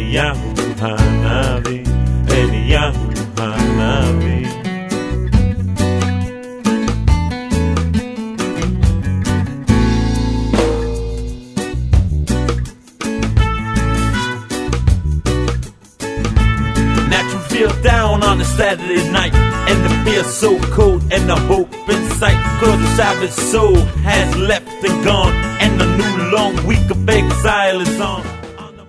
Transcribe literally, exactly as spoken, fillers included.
Eliyahu Hanavi, Eliyahu Hanavi. Natural feel down on a Saturday night, and the fear's so cold and the hope in sight. Cause the Sabbath soul has left and gone, and the new long week of exile is on.